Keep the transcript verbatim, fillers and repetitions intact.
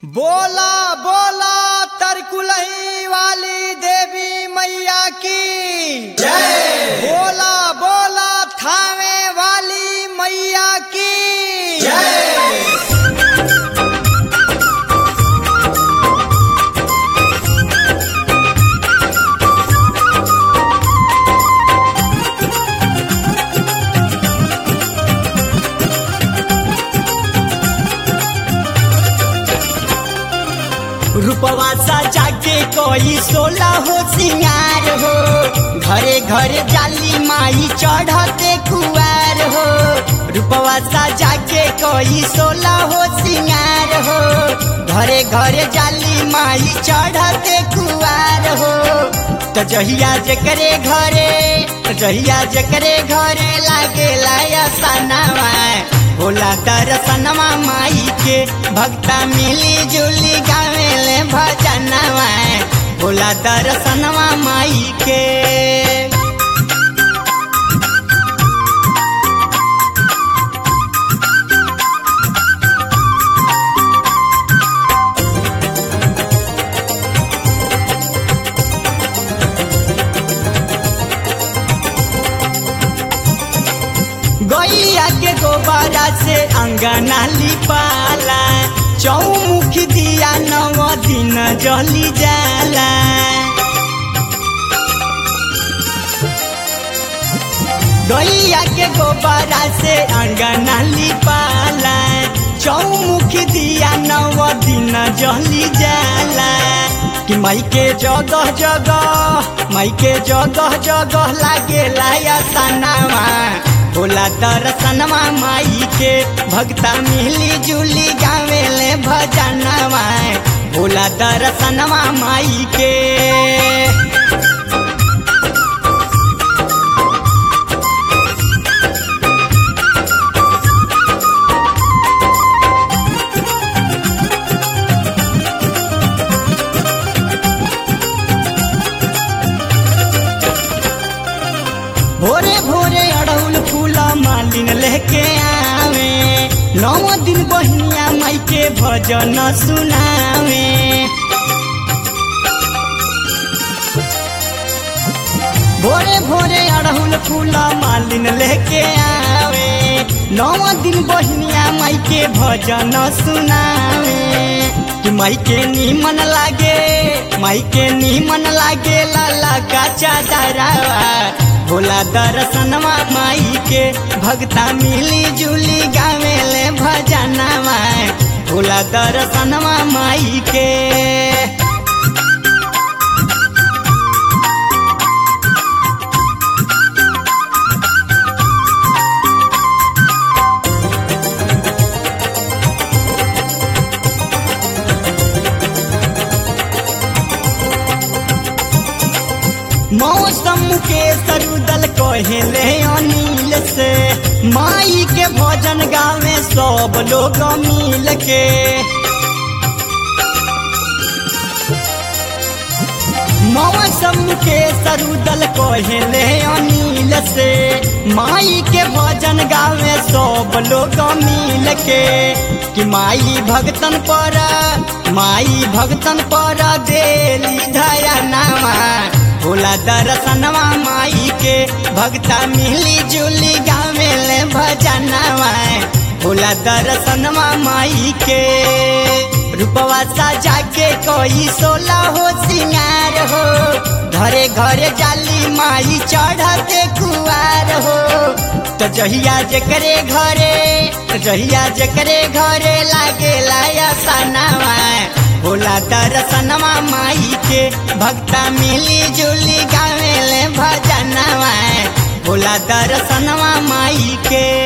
बोला बोला तरकुलही वाली देवी मैया की जय। बोला बोला थावे वाली मैया की जय। रूपवा सजा के कोई सोला हो सिंगार हो, घरे घरे जाली माई चढ़ते कुआर हो। रूपवा सजा के कोई सोला हो सिंगार हो, घरे घरे जाली माई चढ़ते कुआर हो। तो जहिया जकरे घरे जहिया जकरे घरे लागे लाया सनवा, भोला दर्शनवा माई के भक्ता मिली जुली गावेले भजनवा, भोला दर्शनवा माई के। गैया के गोबरा से अंगना लिपाला, चौमुख दिया नव दिन जली जाला। गैया के गोबरा से अंगना लिपाला, चौमुख दिया नव दिन जली जाला। कि माई के जगह जगह माई के जगह जगह लागे लाया सनावा, भोला दर्शनवा माई के भक्ता मिली जुली गावेले भजनवा, भोला दर्शनवा माई के। भोरे भोरे अड़हुल फूला मालिन लेके आवे, नौ दिन बहनिया माई के भजन सुनावे। भोरे भोरे अड़हुल फूला मालिन लेके आवे, नौ दिन बहनिया माई के भजन सुनावे। कि माई के नीमन लागे माई के नीमन लागे लाला का चादरवा, भोला दर्शनवा माई के भक्ता मिली जुली गावेले भजनवा, भोला दर्शनवा माई के। मौसम के सरुदल कहेले अनिल से, माई के भजन गावे सब लोग मिल के। मौसम के सरुदल कहेले अनिल से, माई के भजन गावे सब लोग मिल के। कि माई भक्तन पर माई भक्तन पर देली धयनवा, भोला दर्शनवा माई के भक्ता मिली जुली गावेले भजनवा, भोला दर्शनवा माई के। रूपवा सजा के कोई सोला हो सिंगार हो, घरे घरे जाली माई चढ़ते कुआर हो। तो जहिया जकरे घरे जहिया जकरे घरे लागे लाया सनवा, भोला दर्शनवा माई के भक्ता मिली जुली गावेले भजनवा, भोला दर्शनवा माई के।